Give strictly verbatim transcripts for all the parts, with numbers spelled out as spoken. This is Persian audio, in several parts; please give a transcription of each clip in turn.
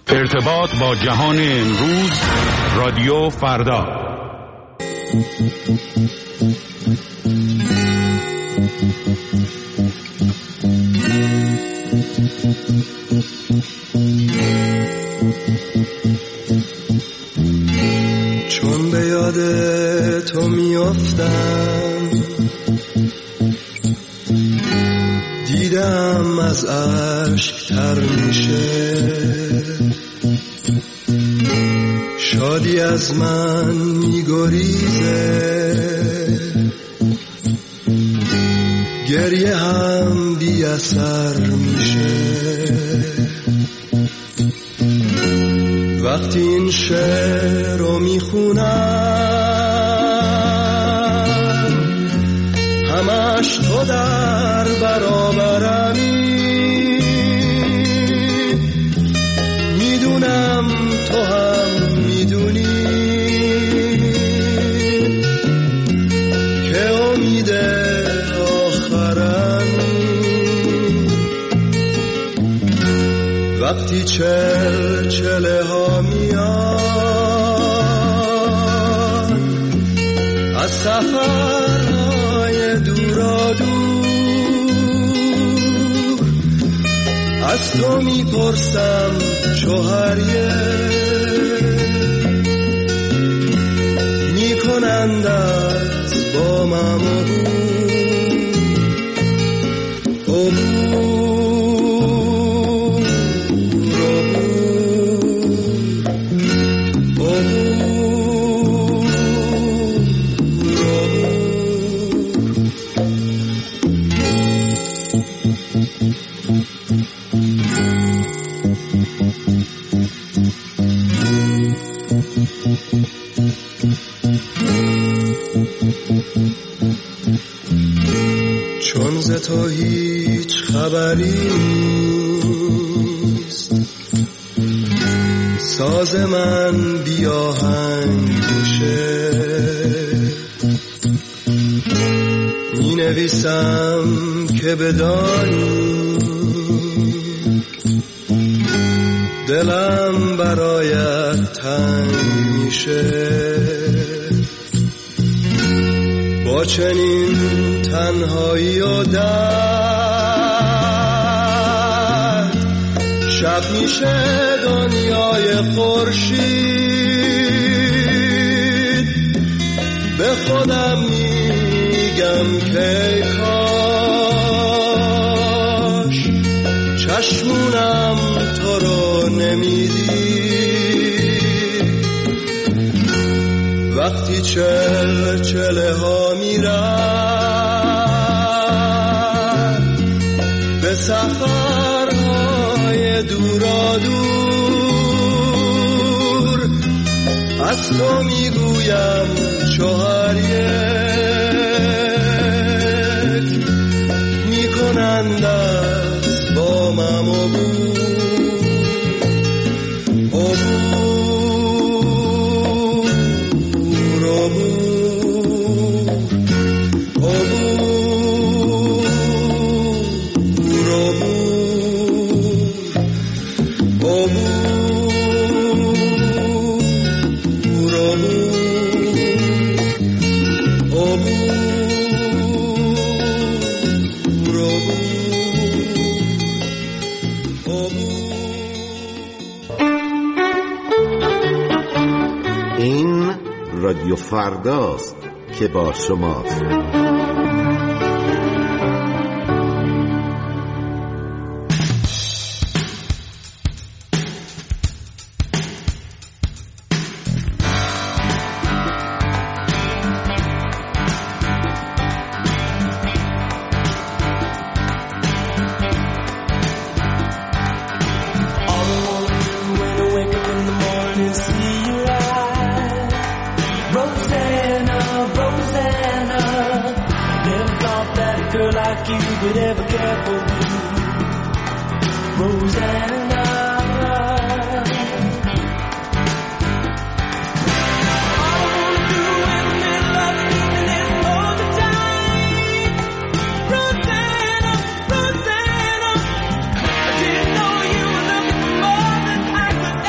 ارتباط با جهان امروز، رادیو فردا. چون به یاد تو میافتم، دیدم از اشک تر میشه، شادی از من میگریزه، گریه هم بی اثر میشه. وقتی این شعر رو میخونم، همش تو در برابرمی، میدونم تو هم میدونی که امید آخرمی. وقتی چل چله ها میاد از سفرهای دورا دور، از تو میپرسم شوهریه، میکنند از با ممو چون ز تو هیچ خبری نیست، ساز من بی آهنگ میشه، می نویسم که بدانی دلم برایت تنگ میشه. با چنین تنهایی و درد، شب میشه دنیای خورشید. به خودم میگم که کاش چشمونم تو رو نمیدید. وقتی چل چله ها میرد به سفرهای دورا دور، از تو میگویم شوهر یک، میکنند از با ممو رادیو فرداست که با شماست. Rosanna, Rosanna, I didn't know you were looking for more than I could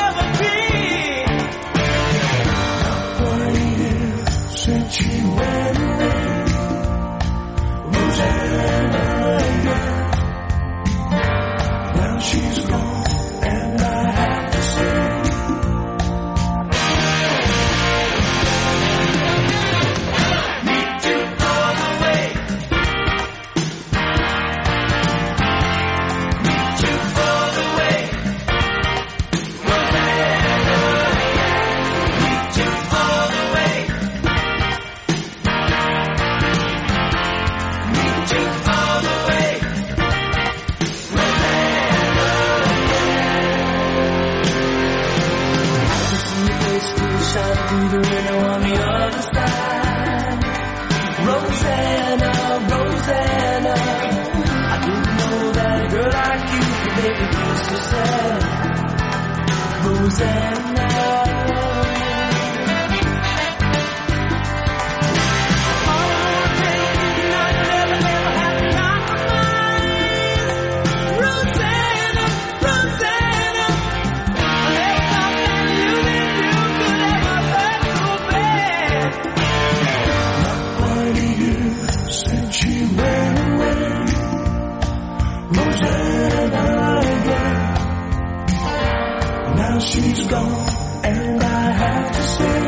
She's gone and I have to say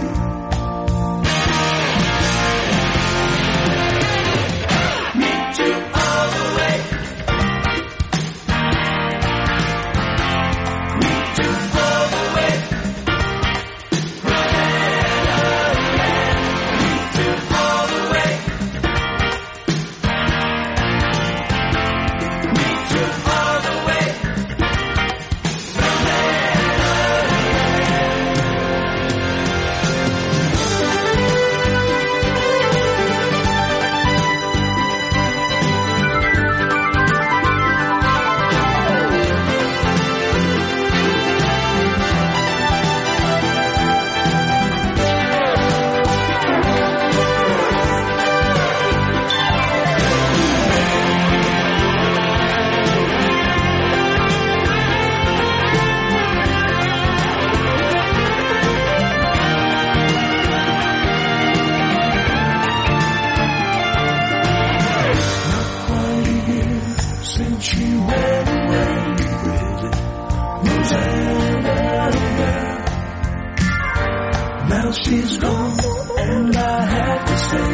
me too all the way, me too all the way, me too all the way, me too all the way. Now she's gone and I have to say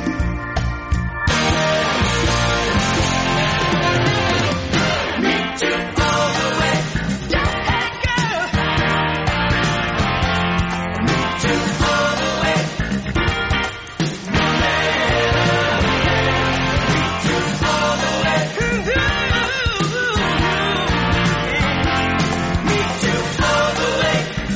me too all the way, yeah girl, me too all the way, me too all the way, me too all the way.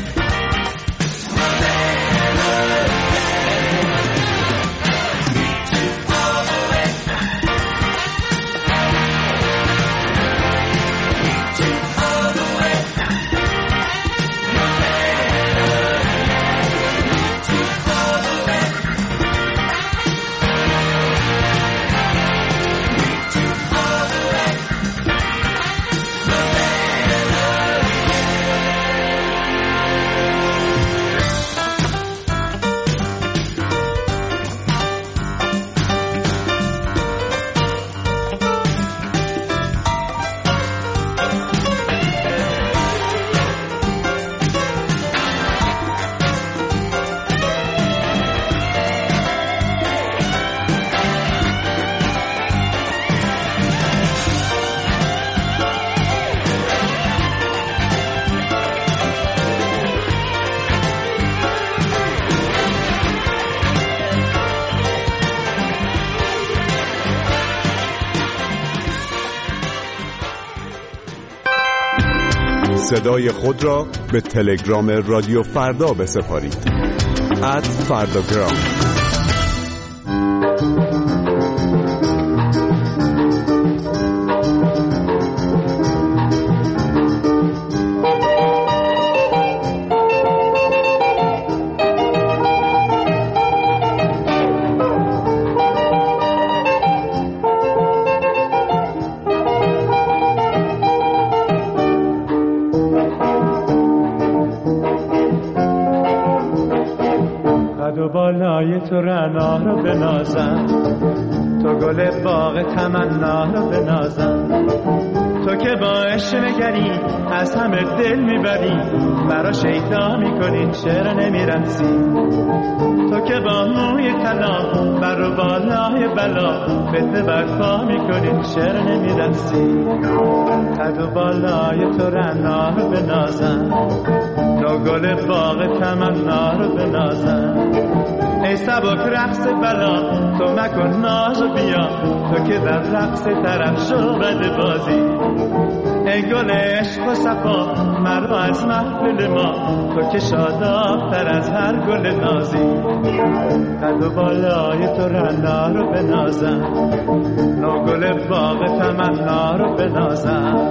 صدای خود را به تلگرام رادیو فردا بسپارید. ات فرداگرام. بالای تو رعنا رو بنازم، تو گل باغ تمنا رو بنازم، تو که با عشق نگری از همه دل میبری، مرا شیطان میکنی چرا نمیرسی، تو که با موی طلا بر و بالای بلا فتنه برپا میکنی چرا نمیرسی، قد و بالای تو رعنا رو بنازم، تو گل باغ تمنا رو بنازم، ای سبک رقص بلا تو مکن ناز و بیا، تو که در رقص طرف شو بد بازی، ای گل عشق و صفا مرا از محفل ما، تو که شاداب‌تر از هر گل نازی. قد و بالای تو رعنا رو بنازم، نو گل باغ تمنا رو بنازم.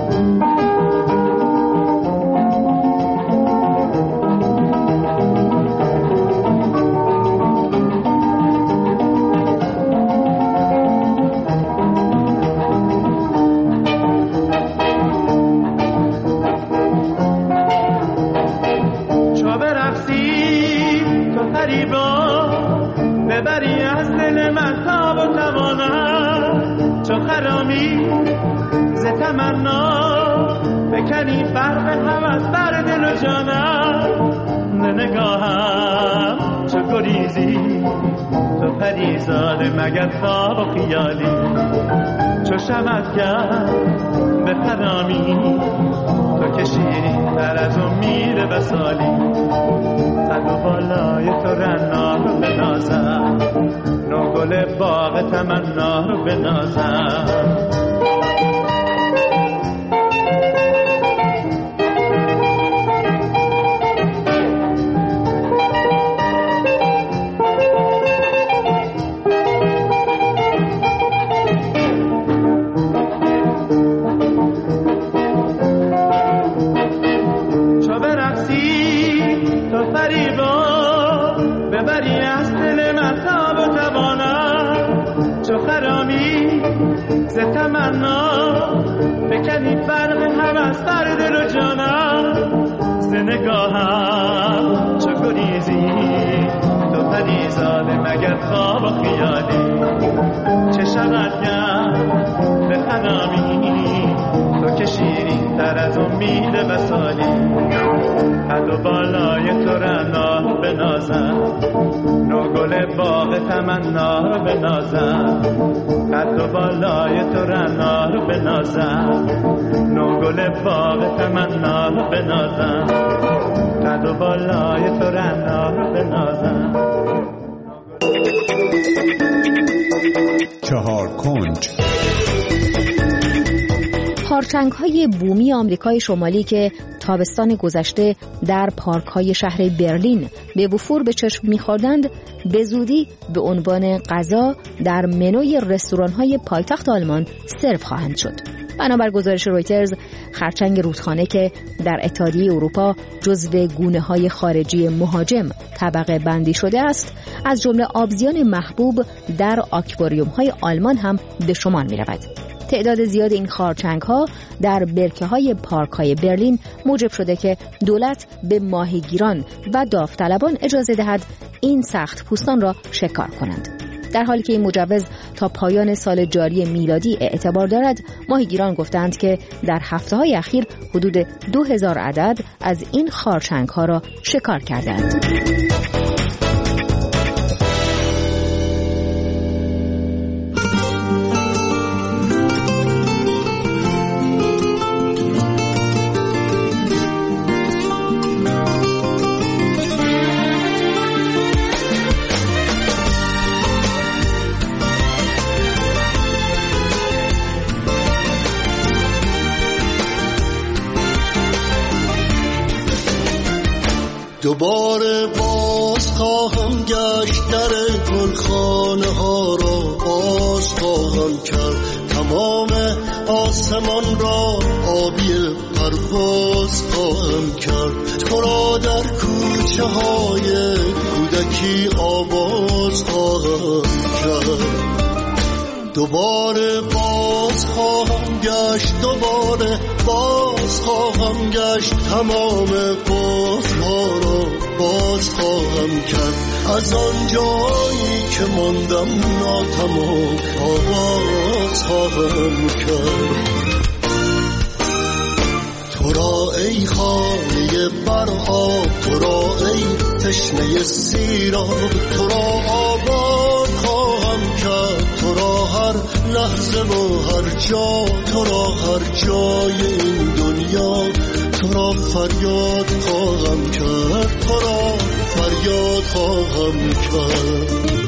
ببری از دل من تاب و توانم، چو خرامی ز تمنا بکنی فرق هوس بر دل و جانم. نگاهم چو گریزی تو پریزاده مگر خواب و خیالی، چو شمعت کرد به خرامی تو که شیرین تر از امید وصالی. قد و بالای تو رعنا رو بنازم، نو گل باغ تمنا رو بنازم. ز تمنا بکنی فرق هوس بر دل و جانم. ز نگاهم چو گریزی تو پریزاده مگر خواب و خیالی، چه شود گرم به خرامی تو که شیرین تر از امید وصالی. قد و بالای تو رعنا بنازم، نو گل باغ تمنا رو بنازم. قد و بالای تو رعنا رو بنازم، نو گل باغ تمنا رو بنازم. قد و بالای تو رعنا رو بنازم. چهار کنج. خارچنگ‌های بومی آمریکای شمالی که تابستان گذشته در پارک‌های شهر برلین به وفور به چشم می‌خوردند، به زودی به عنوان غذا در منوی رستوران‌های پایتخت آلمان سرو خواهند شد. بنابر گزارش رویترز، خرچنگ رودخانه که در اتحادیه اروپا جزو گونه‌های خارجی مهاجم طبقه بندی شده است، از جمله آبزیان محبوب در آکواریوم‌های آلمان هم به شمار می‌رود. تعداد زیاد این خارچنگ‌ها در برکه‌های پارک‌های برلین موجب شده که دولت به ماهیگیران و داوطلبان اجازه دهد این سخت پوستان را شکار کنند. در حالی که این مجوز تا پایان سال جاری میلادی اعتبار دارد، ماهیگیران گفتند که در هفته‌های اخیر حدود دو هزار عدد از این خارچنگ‌ها را شکار کردند. دوباره باز خواهم گشت در گلخانه ها را باز خواهم کرد، تمام آسمان را آبی پرواز خواهم کرد، تو را در کوچه های کودکی آواز خواهم کرد. دوباره باز خواهم گشت، دوباره باز خواهم گشت، تمام قفل‌ها را باز خواهم کرد، از آن جایی که ماندم ناتمام آواز خواهم کرد. تو را ای خانه برآب، تو را ای تشنه سیراب، تو را آباد خواهم کرد، تو را هر لحظه و هر جا، تو را هر جای این دنیا، تو را فریاد خواهم کرد، تو را فریاد خواهم کرد.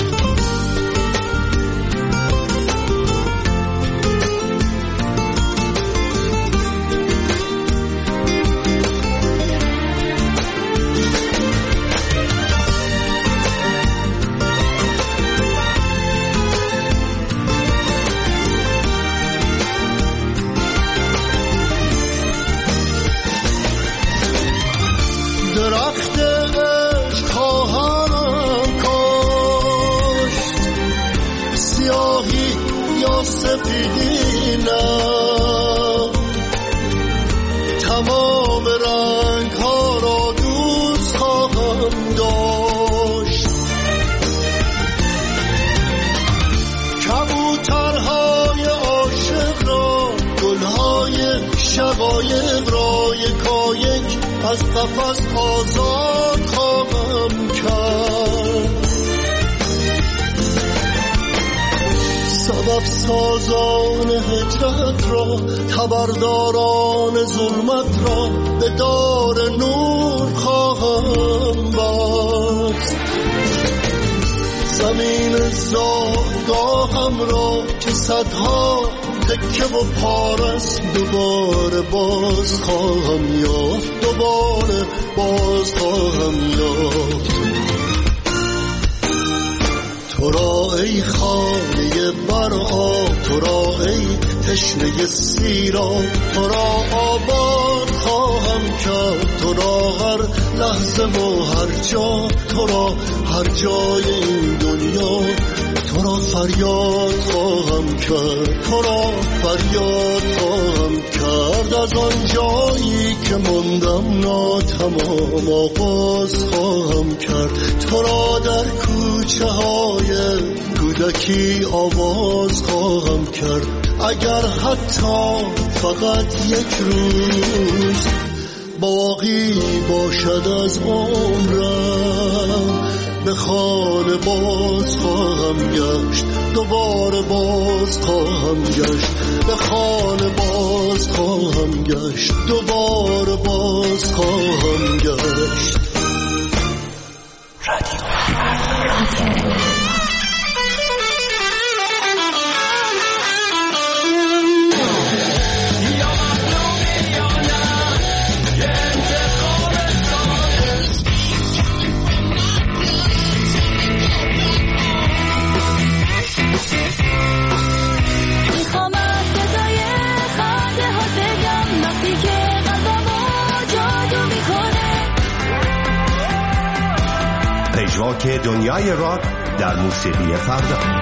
درخت عشق خواهم کاشت، سیاهی یا سفیدی نه، تمام رنگ ها را دوست خواهم داشت. کبوترهای عاشق را، گلهای شقایق را یکایک از قفس آزاد خواهم کرد. سبب سازان هجرت را، خبرداران ظلمت را به دار نور خواهم بست. زمین زادگاهم را که صدها تکه و پارس دوباره باز خواهم یافت، دوباره باز خواهم یافت. تو را ای خانه برها، تو را ای تشنه سیراب، تو را آباد خواهم کرد، تو را هر لحظه و هر جا، تو را هر جای این دنیا، تو را فریاد خواهم کرد، تو را فریاد خواهم کرد. از آن جایی که ماندم ناتمام آغاز خواهم کرد، تو را در کوچه های کودکی آواز خواهم کرد. اگر حتی فقط یک روز باقی باشد از عمرم، به خانه باز خواهم گشت، دوباره باز خواهم گشت، به خانه باز خواهم گشت، دوباره باز خواهم گشت. رادیو پژواک دنیای راک در موسیقی فردا.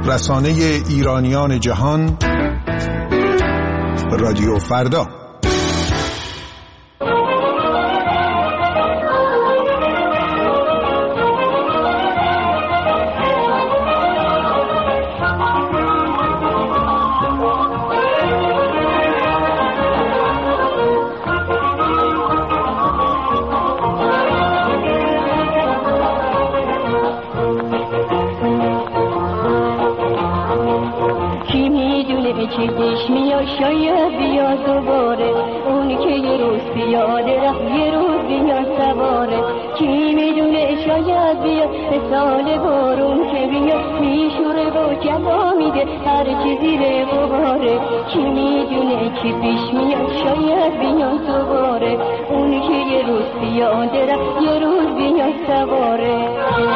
رسانه ایرانیان جهان، رادیو فردا. شاید بیا دوباره اون که یه روز پیاده رفت یه روز بیا سواره. کی میدونه شاید بیا مثال بارون که بیا میشوره و جوا میده هر چی زیر غباره. کی میدونه چی پیش میاد شاید بیا دوباره اون که یه روز پیاده رفت یه روز بیا سواره.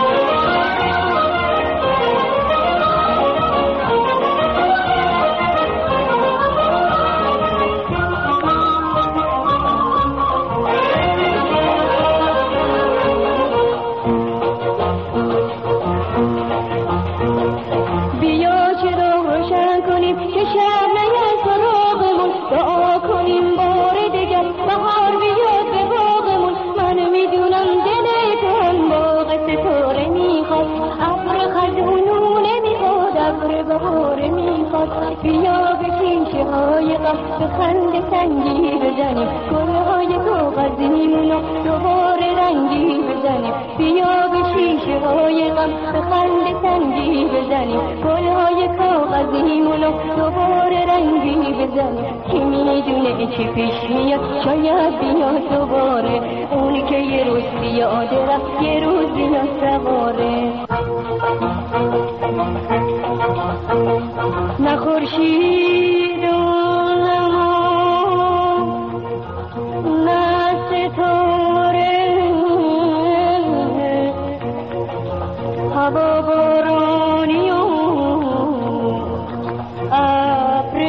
بیا به کیشه های غم به خنده سنگی بزنیم گلهای کاغذیمونو دوباره رنگی بزنیم. بیا به شیشه های غم به خنده سنگی بزنیم گلهای کاغذیمونو دوباره رنگی بزنیم. کی میدونه چی پیش میاد شاید بیا دوباره اونی که یه روز پیاده رفت یه روز بیا سواره. نه خورشید و نه ماه نه ستاره هوا بارانی و ابر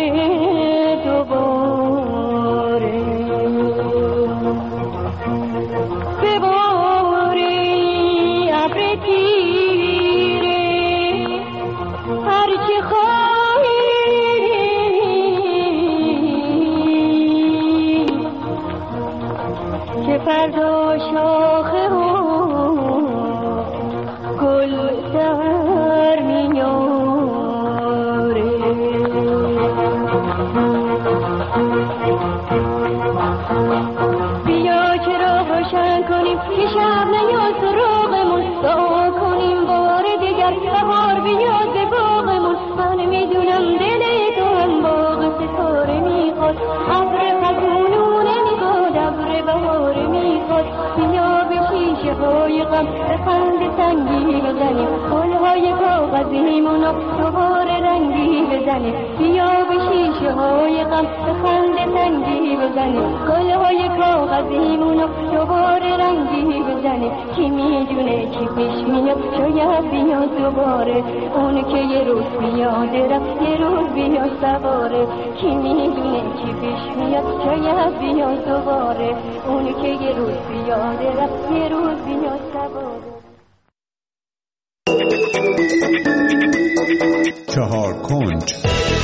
دوباره بباری ابر تیره هرچی خواهی که فردا شاخه و گل در میاره. بیا چرا روشن کنیم که شب نیاد سراغمون دعا کنیم بار دیگر بهار بیاد به باغمون. من میدونم دل تو هم باغ ستاره میخواد ابر خزونو نمیخواد ابر بهار میخواد. بیا به شیشه های غم به خنده سنگی بزنیم گلهای کاغذیمونو دوباره رنگی بزنیم. بیا به شیشه های غم به خنده سنگی بزنیم گلهای کاغذیمونو دوباره رنگی بزنیم. کی میدونه چی پیش میاد شاید بیا دوباره اون که یه روز پیاده رفت یه روز بیا سواره. کی میدونه چی پیش میاد شاید بیا دوباره اون که یه روز پیاده رفت یه روز بیا سواره. چهار کنج.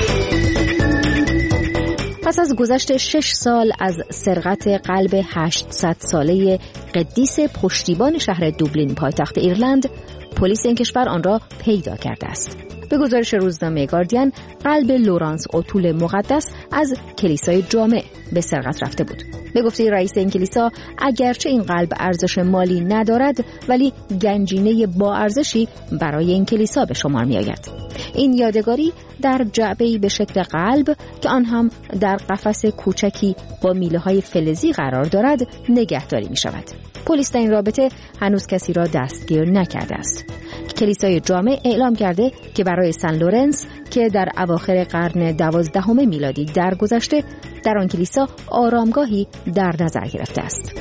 پس از گذشت شش سال از سرقت قلب هشتصد ساله قدیس پشتیبان شهر دوبلین پایتخت ایرلند، پلیس این کشور آن را پیدا کرده است. به گزارش روزنامه گاردین، قلب لورانس اوتول مقدس از کلیسای جامع به سرقت رفته بود. به گفته رئیس این کلیسا، اگرچه این قلب ارزش مالی ندارد، ولی گنجینه با ارزشی برای این کلیسا به شمار می آید. این یادگاری در جعبه‌ای به شکل قلب که آن هم در قفس کوچکی با میله‌های فلزی قرار دارد نگهداری می شود. پلیس در این رابطه هنوز کسی را دستگیر نکرده است. کلیسای جامع اعلام کرده که برای سن لورنس که در اواخر قرن دوازدهم میلادی درگذشته، در آن کلیسا آرامگاهی در نظر گرفته است.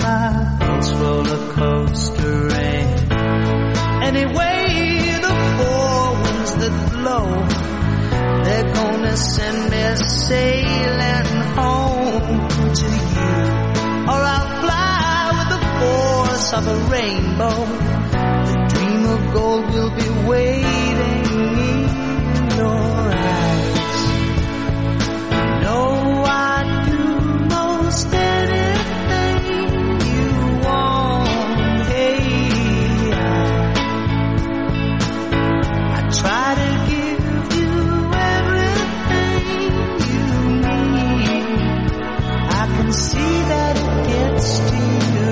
life's roller coaster and anyway the four winds that blow, they're gonna send me sailing home to you, or I'll fly with the force of a rainbow. The dream of gold will be waiting in your eyes. No, I do most anything you want. Hey, I, I try to give you everything you need. I can see that it gets to you.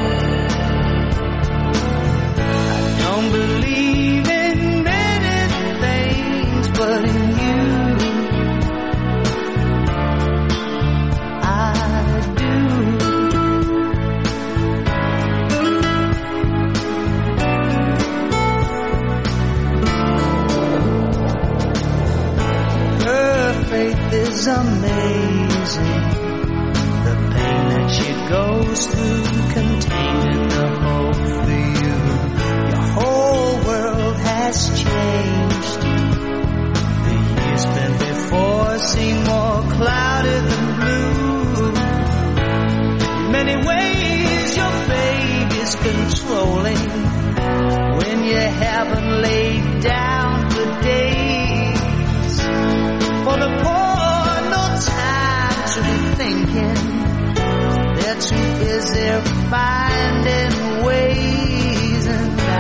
I don't believe in many things but in you. Is amazing, the pain that she goes through, contained in the hope for you. Your whole world has changed. The years spent before seem more clouded than blue. In many ways your baby's controlling when you haven't laid down for days. For the poor, no time to be thinking. They're too busy finding ways, and I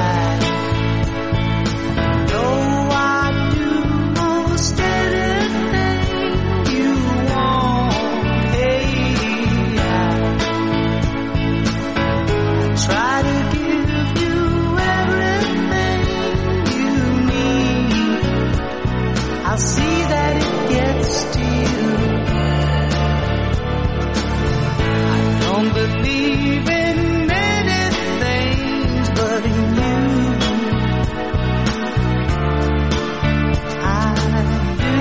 know I do most anything you want. Hey, I, I try to give you everything you need. I'll see that it gets to you. I don't believe in many things but in you. I do.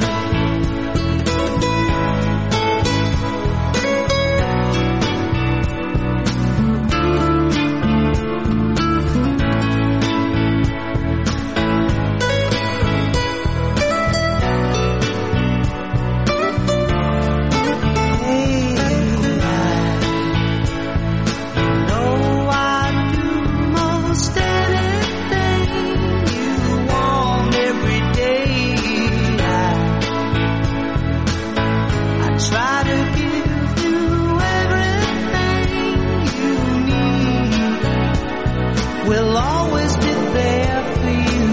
We'll always be there for you.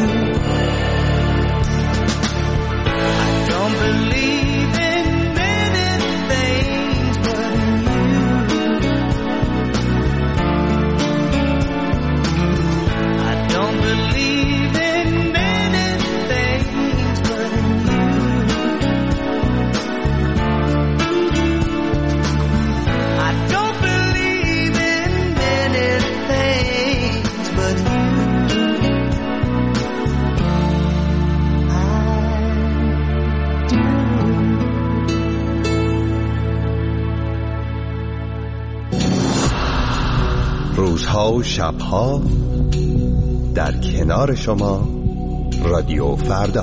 I don't believe in many things but in you. I don't believe in many things but in you. I don't believe in many things but you. I do. روزها و شبها در کنار شما رادیو فردا.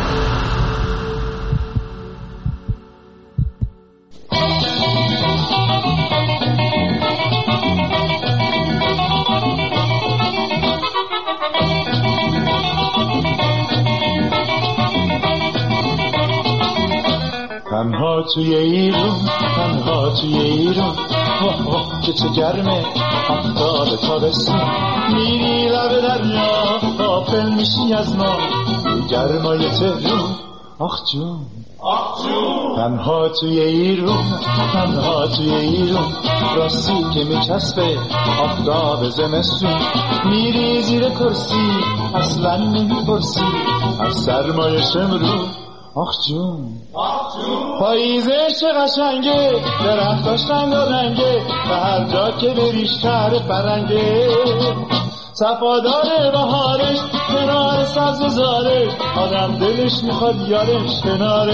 تنها توی ایران، تنها توی ایران، واه واه که چه گرمه، آفتاب تابستون، میری لب دریا، غافل میشی از ما، گرمای تهرون، آخ جون، آخ جون. تنها توی ایران، تنها توی ایران، راستی که میچسبه آفتاب زمستون، میری زیر کرسی، اصلا نمیپرسی از سرمای شمرون، آخ جون، پاییزه چه قشنگه، درختاش رنگ و رنگه، و هر جا که بری شهر فرنگه، صفادار بهارش کنار سبز زارش، آدم دلش میخواد یارش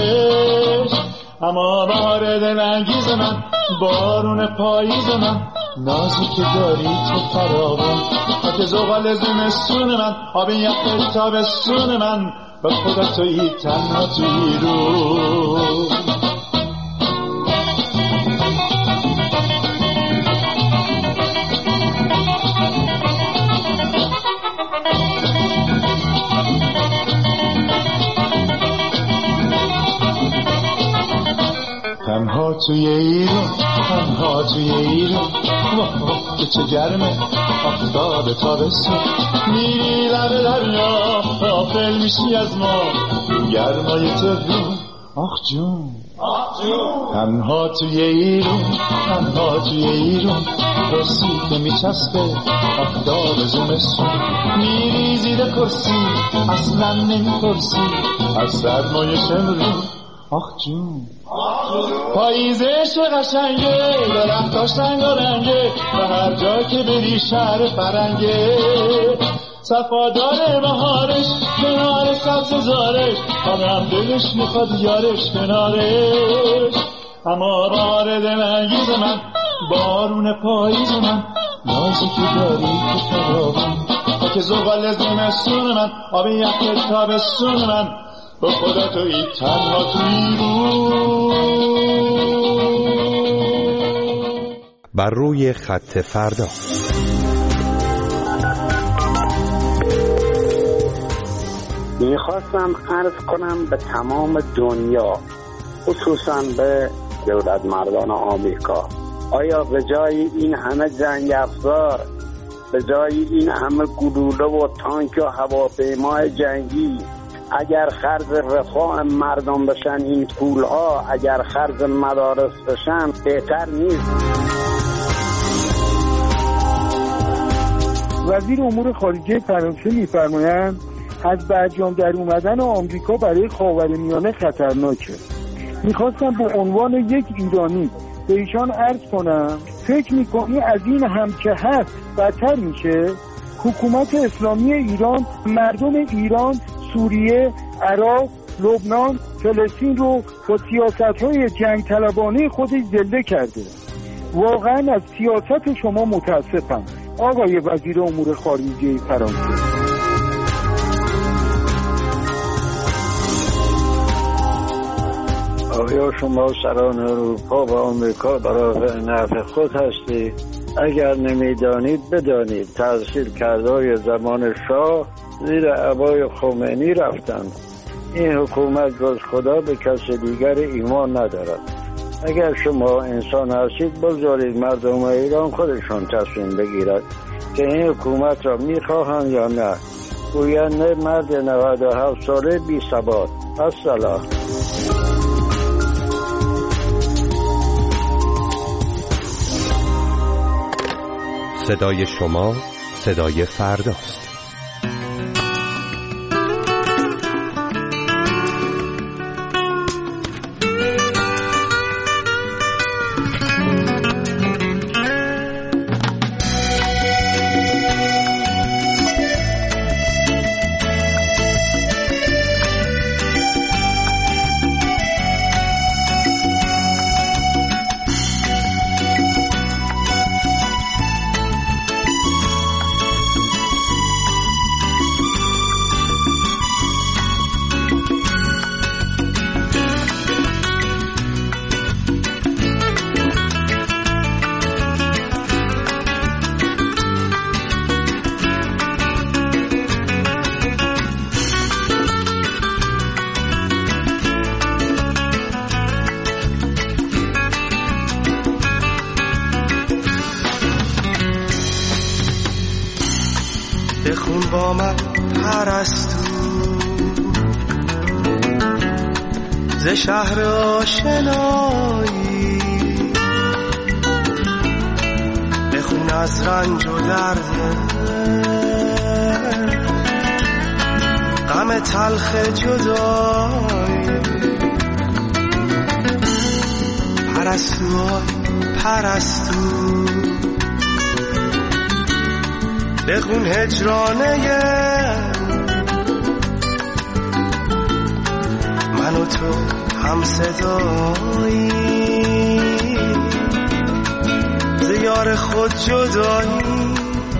کنارش. اما بهار دلانگیز من، بارون پاییز من، نازی که داری تو فراوان، خاک زغال زمستون من، آب یخ تابستون من، به خدا تویی تنها تویی رو. تنها توی ایران، تنها توی ایران، واه واه که چه گرمه آفتاب تابستون، میری لب دریا غافل میشی از ما گرمای تهرون. آخ جون آخ جون تنها توی ایران، تنها توی ایران، رسید میچسبه آفتاب زمستون، میری زیر کرسی اصلا نمیپرسی از سرمایه شمرون. آخ جون پاییزش قشنگه، درختاش رنگارنگه، و هر جا که بری شهر فرنگه، صفادار بهارش کنار سبززارش، آدم دلش میخواد یارش کنارش. اما بهار دلانگیز من، بارون پاییز من، نازی که داری تو فراوان، خاک زغال زمستون من، آب یخ تابستون من، به خدا تویی تنها تویی رو. بر روی خط فردا. میخواستم عرض کنم به تمام دنیا، خصوصا به دولت مردان آمریکا، آیا به جای این همه جنگ افزار، به جای این همه گلوله و تانک و هواپیمای جنگی، اگر خرج رفاه مردم بشن این پولها، اگر خرج مدارس بشن بهتر نیست؟ وزیر امور خارجه فرانسه می‌فرمایند از برجام در اومدن آمریکا برای خاورمیانه خطرناکه. میخواستم به عنوان یک ایرانی به ایشان عرض کنم فکر میکنی از این هم که هست بدتر میشه؟ حکومت اسلامی ایران مردم ایران، سوریه، عراق، لبنان، فلسطین رو با سیاست‌های جنگ طلبانه خودش زنده کرده. واقعا از سیاست شما متاسفم آقای وزیر امور خارجه فرانسه. آیا شما سران اروپا و آمریکا برای نفع خود هستید؟ اگر نمیدانید بدانید تحصیل کردهای زمان شاه زیر عبای خمینی رفتند. این حکومت جز خدا به کس دیگر ایمان ندارد. اگر شما انسان هستید بگذارید مردم ایران خودشون تصمیم بگیرد که این حکومت را میخواهند یا نه. گوینده مرد نود و هفت ساله بی ثبات. السلام. صدای شما صدای فرداست. بخون با من پرستو ز شهر آشنایی، بخون از رنج و درد غم تلخ جدایی. پرستو پرستو بخون هجرانه من و تو هم صدایی، ز یار خود جدایی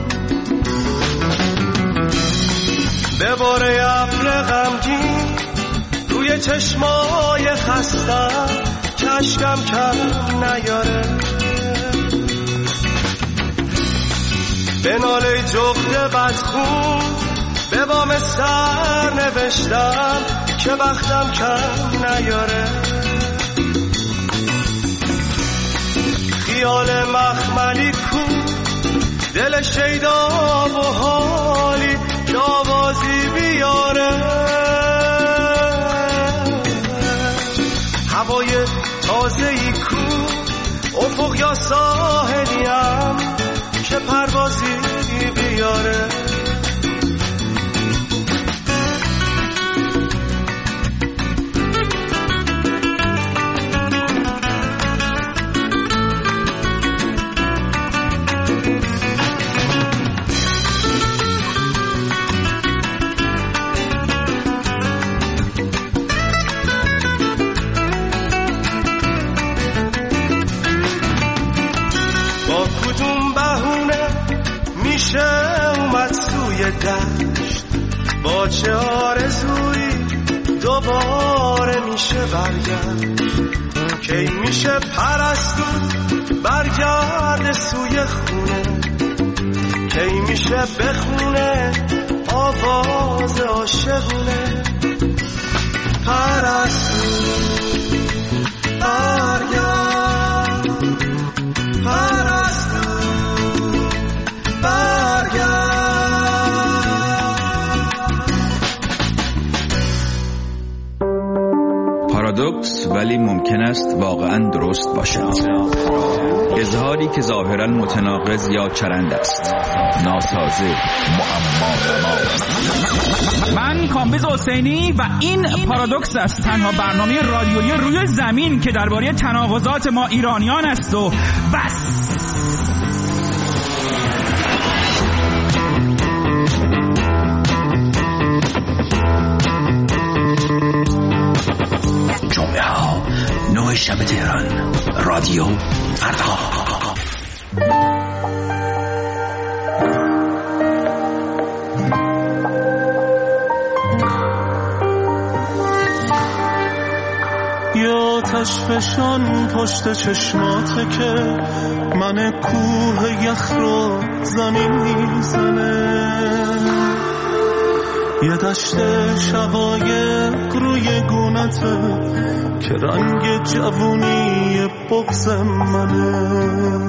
به باره ابر غمگین روی چشمای خستم که اشکم کم نیاره به ناله جغد بدخون به بام سر نوشتم که بختم کم نیاره خیال مخملی کو دل شیدا و حالی که آوازی بیاره هوای تازه ای کو افق یا ساحلیم که پروازی بیاره دشت با چه آرزویی دوباره میشه برگشت کی میشه پرستو برگرد سوی خونه کی میشه بخونه آواز عاشقونه پرستو برگرد پرستو برگرد پارادوکس ولی ممکن است واقعا درست باشد. اظهاری که ظاهرا متناقض یا چرند است، ناسازه، معما. من کامبیز حسینی و این پارادوکس است، تنها برنامه رادیویی روی زمین که درباره تناقضات ما ایرانیان است و بس. جمعه ها نه شب تهران، رادیو فردا. یا تشفشان پشت چشماته که من کوه یخ رو زمین میزنه، یه دشت شقایق روی گونته که رنگ جوونی بغض منه،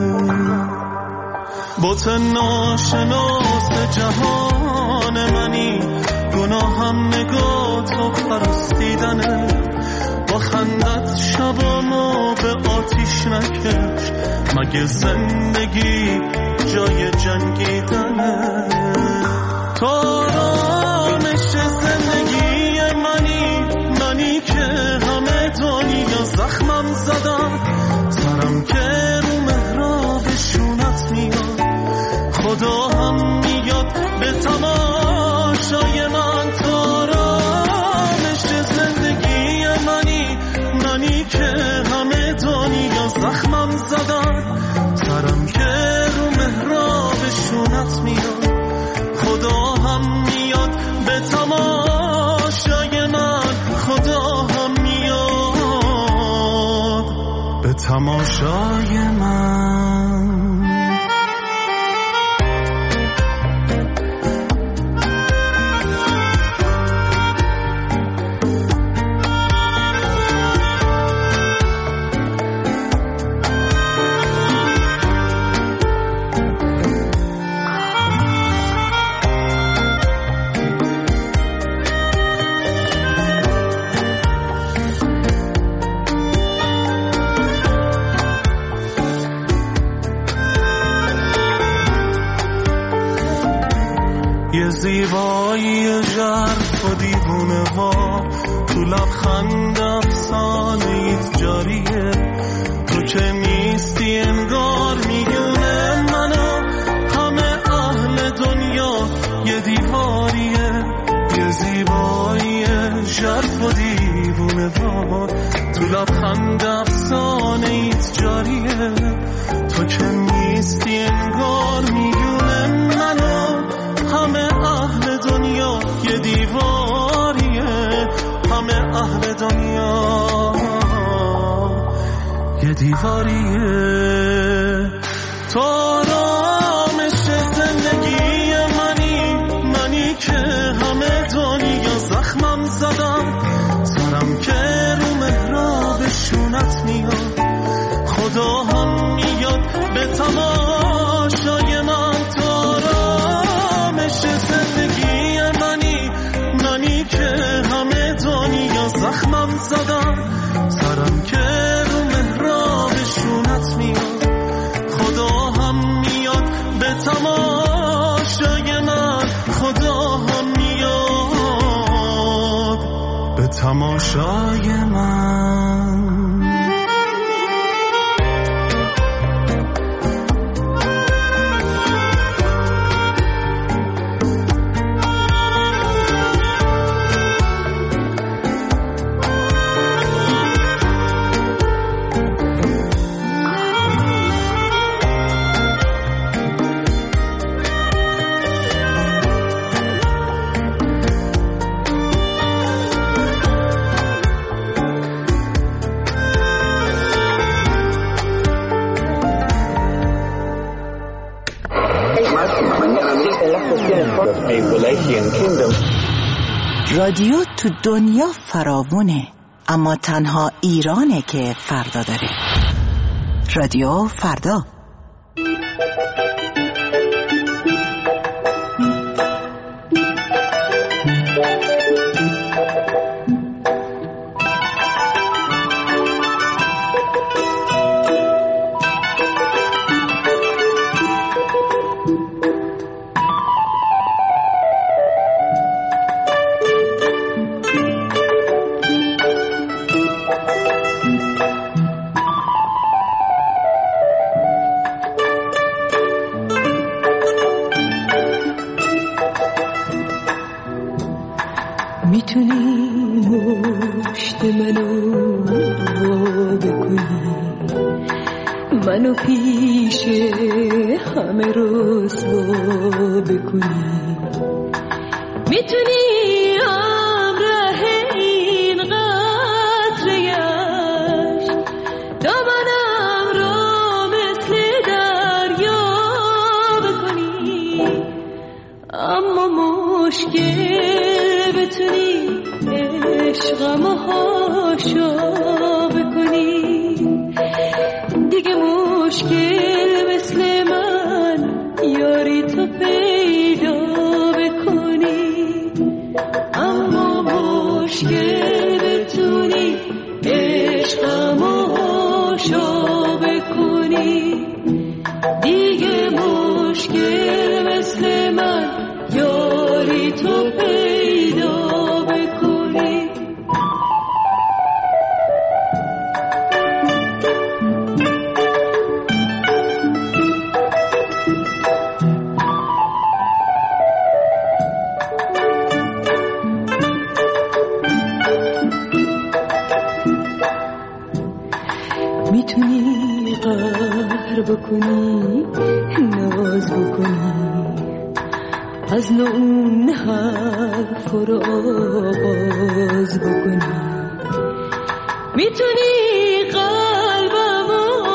بت ناشناس جهان منی، گناهم نگاه تو پرستیدنه، با خندت شبامو به آتیش نکش، مگه زندگی جای جنگیدنه، تو آرامش زندگی منی، منی که همه دنیا زخمم زدم، سرم که رو محراب شونت میاد، خدا هم میاد به تماشای من، تو آرامش زندگی منی، منی که همه دنیا زخمم زدم، سرم که رو محراب شونت میاد، خدا هم میاد به تماشای من، خدا هم میاد به تماشای من. یه زیبایی ژرف و دیوونه وا، تو لبخند افسانه ایت جاریه، تو که نیستی انگار میدونه منو همه اهل دنیا یه دیواریه، یه زیبایی ژرف و دیوونه وا، تو لبخند افسانه ایت جاریه، تو که نیستی دیواریه. تو آرامش زندگی منی، منی که همه دنیا زخمم زدم، سرم که رو محراب شونت میاد، خدا هم میاد به تماشای من. تو آرامش زندگی منی، منی که همه دنیا زخمم زدم، سرم که رو محراب شونت میاد، خدا هم میاد به تماشای من، خدا هم میاد به تماشای من. رادیو تو دنیا فراوونه، اما تنها ایرانه که فردا داره. رادیو فردا. میتونی مشت منو وا بکنی، منو پیش همه رسوا بکنی، میتونی همراه این قطره‌اش دامنم رو مثل دریا بکنی، اما مشکل بتونی عشقم هاشا بکنی، دیگه مشکل مثل من یاری تو پیدا بکنی، اما مشکل بتونی عشقم هاشا بکنی، دیگه مشکل مثل من یاری تو پیدا بکنی. میتونی قهر بکنی، ناز بکنی، از اون حرف رو آغاز بکنی، میتونی قلبم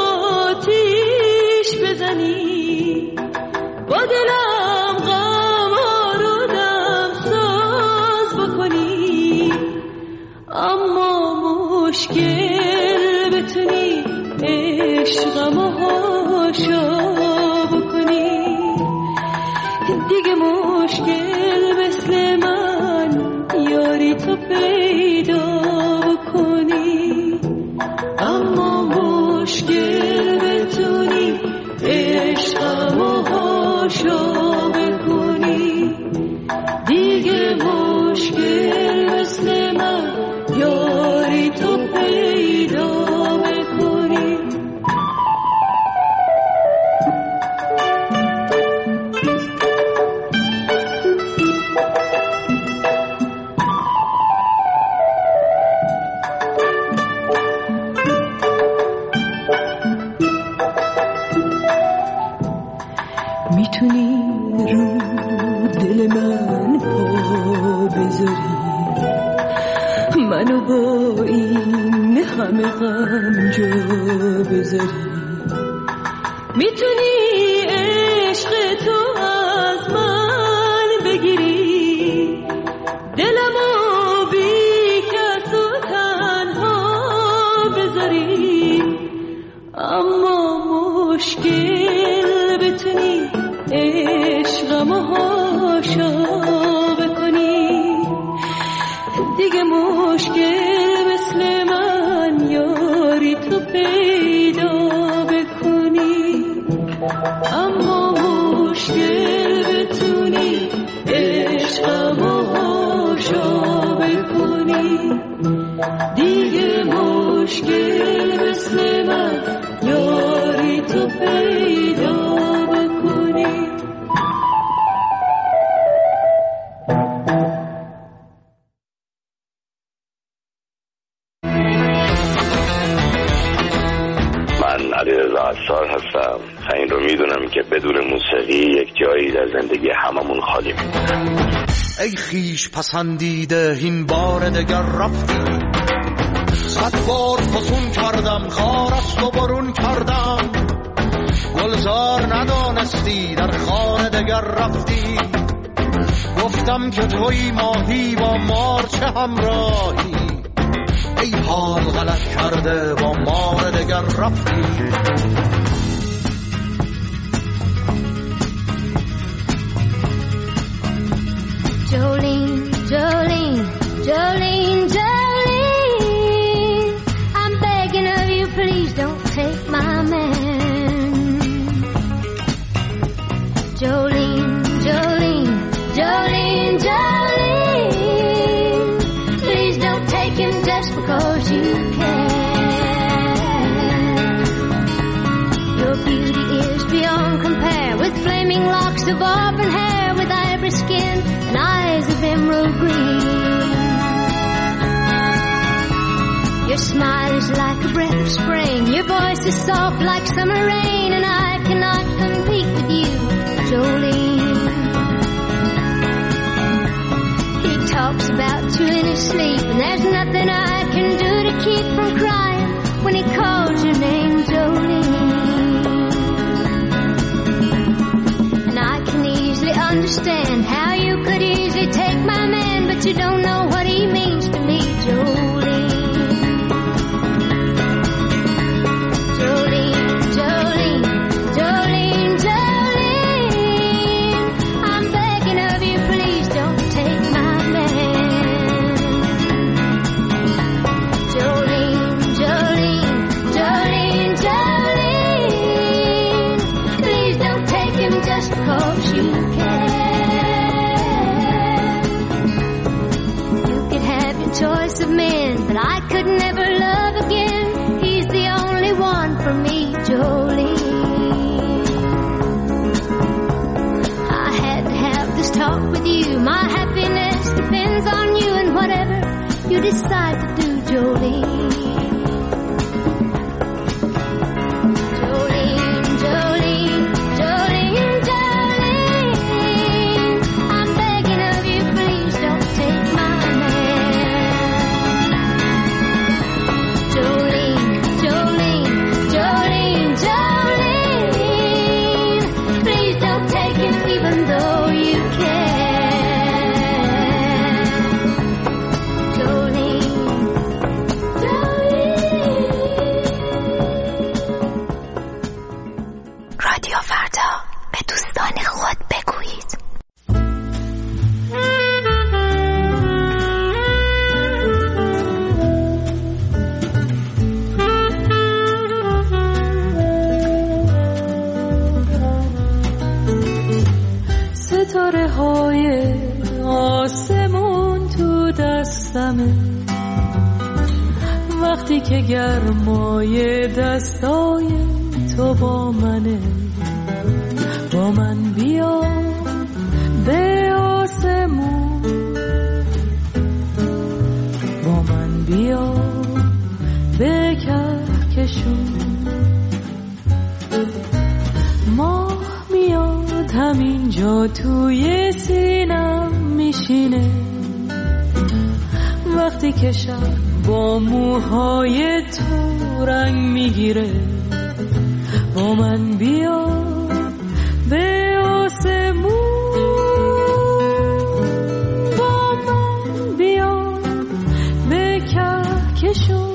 آتیش بزنی، با دلم غم رو دم ساز بکنی، اما مشکل بتونی عشقم هاشا بکنی، دیگه مشکل مثل من یاری تو پیدا بکنی، اما مشکل بتونی عشقم هاشا بکنی، دیگه مشکل مثل من یاری تو پیدا بکنی. میتونی رو دل من پا بذاری، منو با این همه غم جا بذاری. میتونی عشق تو از من بگیری، دلمو بی کس و تنها بذاری، اما مشکل بتونی عشقمو هاشا بکنی. دیگه مشکل مثل من یاری تو پیدا بکنی، اما مشکل بتونی عشقمو هاشا بکنی. دیگه مشکل مثل من یاری تو پیدا بکنی. من علیرضا عصار هستم. این رو میدونم که بدون موسیقی یک جایی در زندگی هممون خالی میمونه. ای خیش پسندیده این بار دگر رفتی، صد بار فسون کردم خارست و برون کردم، گلزار ندانستی در خانه دگر رفتی. گفتم که توی ماهی با مار چه همراهی، ای حال غلط کرده با مار دگر رفتی. Jolene, Jolene, Jolene, Jolene, I'm begging of you, please don't take my man. Jolene, Jolene, Jolene, Jolene, please don't take him just because you can. Your beauty is beyond compare, with flaming locks of auburn hair, with ivory skin and eyes of emerald green. Your smile is like a breath of spring, your voice is soft like summer rain, and I cannot compete with you, Jolene. He talks about you in his sleep, and there's nothing I can do to keep from crying when he calls your name, Jolene. And I can easily understand how you could easily take my man, but you don't know what he means to me, Jolene. Jolene, Jolene, Jolene, Jolene, I'm begging of you, please don't take my man. Jolene, Jolene, Jolene, Jolene, please don't take him just because you can. Choice of men, but I could never love again. He's the only one for me, Jolene. I had to have this talk with you. My happiness depends on you, and whatever you decide to do, Jolene. Jolene, Jolene, Jolene, Jolene, I'm begging of you, please don't take my وقتی که گرمای دستای تو با منه، با من بیا به آسمون، با من بیا به کهکشون. ماه میاد همینجا توی سینم میشینه، وقتی که شب با موهای تو رنگ میگیره با من بیا به آسمون با من بیا به کهکشون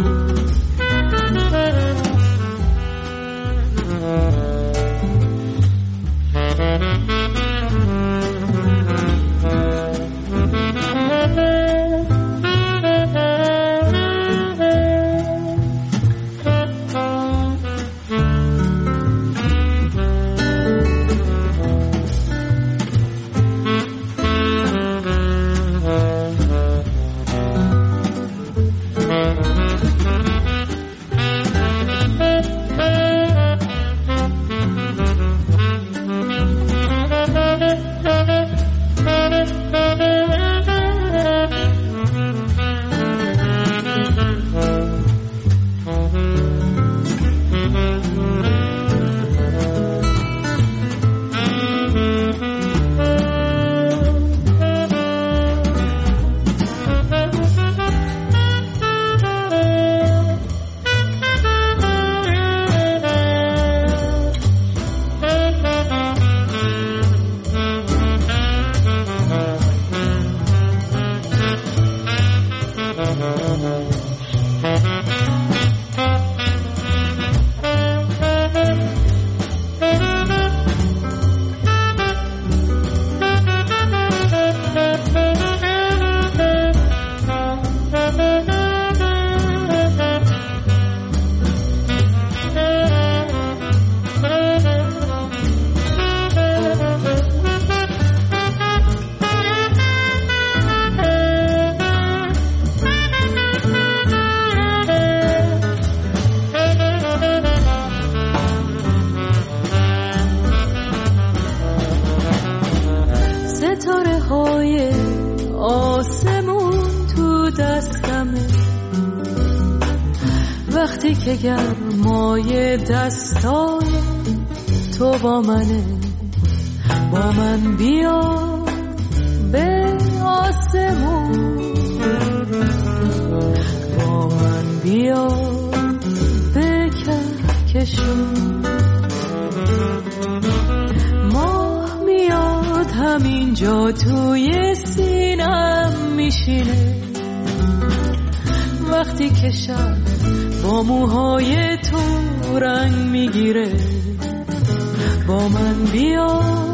وقتی که گرمای دستای تو با منه با من بیا به آسمون با من بیا به کهکشون ماه میاد همینجا توی سینم میشینه وقتی که شب با موهای تو رنگ میگیره با من بیا